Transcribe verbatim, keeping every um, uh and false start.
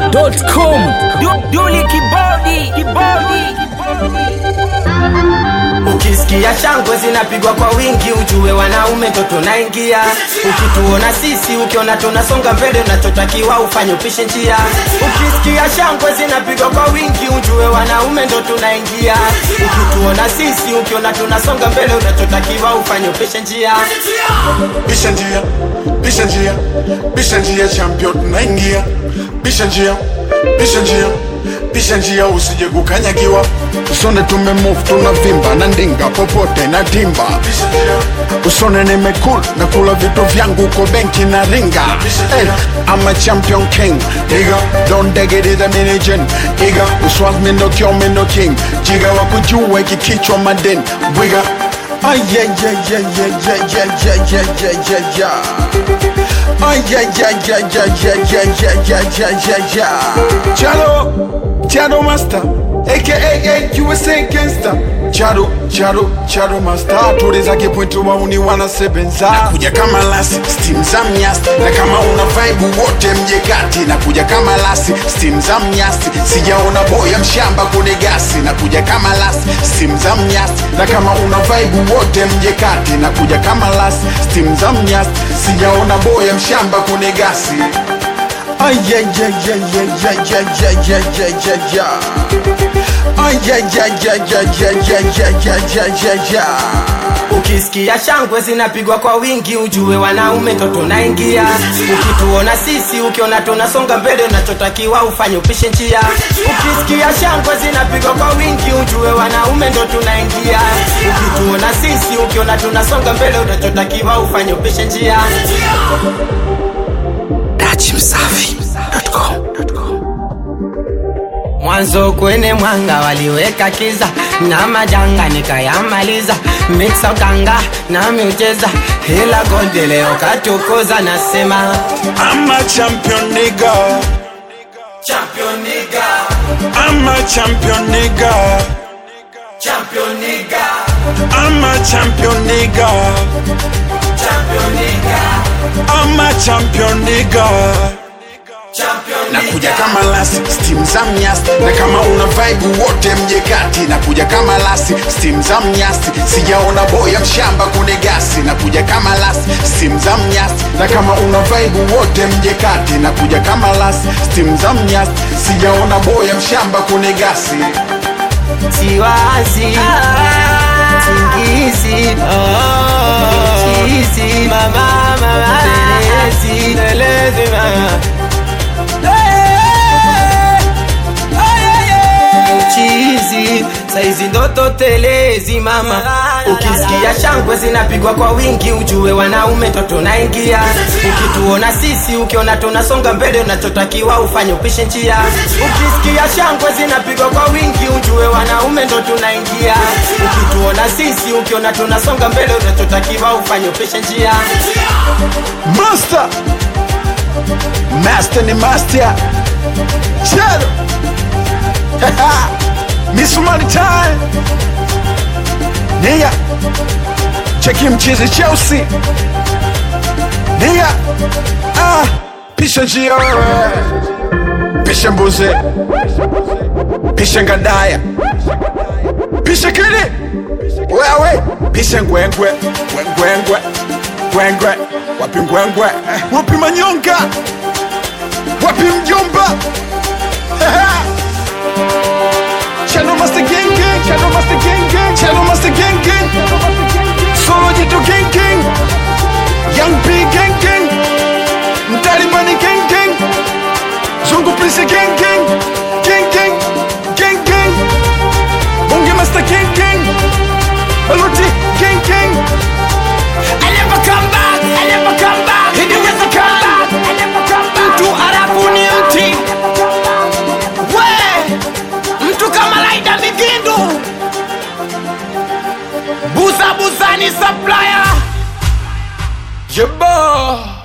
dot com. Duli kibodi, kibodi, kibodi. Ukisikia shangwe zinapigwa kwa wingi, ujue wanaume ndo tunaingia. Ukituona sisi, ukiona tunasonga mbele, unachotakiwa ufanye upishe njia. Ukisikia shangwe zinapigwa kwa wingi, ujue wanaume ndo tunaingia. Ukituona sisi, ukiona tunasonga mbele, unachotakiwa ufanye upishe njia. Pisha njia, pisha njia, pisha njia, champion tunaingia. Pisha njia, pisha njia, pisha njia, usije kukanyagiwa. Usone tumemove tunavimba na ndinga popote na timba. Usone nimekula na kula vitu vyangu kwa benki na ringa. Hey, I'm a champion king, nigga. Don't dig it is a mini gin, nigga. Uswaz me no kill me no king. Jiga wakujue kikichwa madin, wiga. Ay yeah yeah yeah yeah yeah yeah yeah yeah yeah yeah yeah. Ay yeah yeah yeah yeah yeah yeah yeah yeah yeah yeah yeah. Chado, Chado Master, aka U S A Gangster. Chado, Chado, Chado Master. Tuliza kipointu wauni wanasebenza. Nakuja kama lasi, steam za mnyasi. Na kama una vibe wote mje kati. Nakuja kama lasi, steam za mnyasi. Sijaona boya mshamba kune gasi. Nakuja kama lasi, steam za mnyasi. Na kama una vibe wote mje kati. Nakuja kama lasi, steam za mnyasi. Sijaona boya mshamba kune gasi. Ay yeah yeah yeah yeah yeah yeah yeah yeah yeah yeah yeah. Ay yeah yeah yeah yeah yeah yeah yeah yeah yeah yeah yeah. Ukisikia shangwe zinapigwa kwa wingi, ujue wanaume ndo tunaingia. Ukituona sisi, ukiona tunasonga mbele, unachotakiwa ufanye upishe njia. Ukisikia shangwe zinapigwa kwa wingi, ujue wanaume ndo tunaingia. Ukituona sisi, ukiona tunasonga mbele, unachotakiwa ufanye upishe njia. Dachimsafi dot com. Mwanzo kwenye mwanga waliweka kiza, na majanga nikayamaliza. Mixa utanga na miucheza, hila gold leo katukoza. Nasema I'm a champion nigga. champion nigga, I'm a champion nigga. champion nigga, I'm a champion nigga. champion nigga, I'm a champion nigga. champion Nakuja kama lasi, steam za mnyasi. Na kama una vibe wote mje kati. Nakuja kama lasi, steam za mnyasi. Sijaona boya mshamba kune gasi. Nakuja kama lasi, steam za mnyasi. Na kama una vibe wote mje kati. Nakuja kama lasi, steam za mnyasi. Sijaona boya mshamba kune gasi. siwazi singizi chizi mama mama telezi telezi mama chizi saizi ndoto telezi mama. Ukisikia shangwe zinapigwa kwa wingi, ujue wanaume ndo tunaingia. Ukituona sisi, ukiona tunasonga mbele, unachotakiwa ufanye upishe njia. Ukisikia shangwe zinapigwa kwa wingi, ujue wanaume ndo tunaingia. Ukituona sisi, ukiona tunasonga mbele, unachotakiwa ufanye upishe njia. Master, Master ni master. Chado, Miss Money time. Nigga, cheki mchizi Chelsea. Nigga, ah, pisha njia, pisha mbuzi, pisha ngadaya, pisha kili, wewe, pisha ngwengwe, ngwengwe, ngwengwe, wapi ngwengwe, wapi manyonga, wapi mjomba. Channel Master Gang Gang, Channel Master Gang Gang, Channel Master Gang Gang, Solo Jito Gang Gang, Young P Gang Gang, Daddy Money Gang Gang, Zungu Prince Gang Gang, Gang Gang, Gang Gang, Bonge Master Gang Gang, Baluti Gang Gang. I never come back, I never come back. He never come back, I never come back. Mtu arabu ni mti, we mtu kama Laida Migindu, Busa Busa ni supplier. Jabba.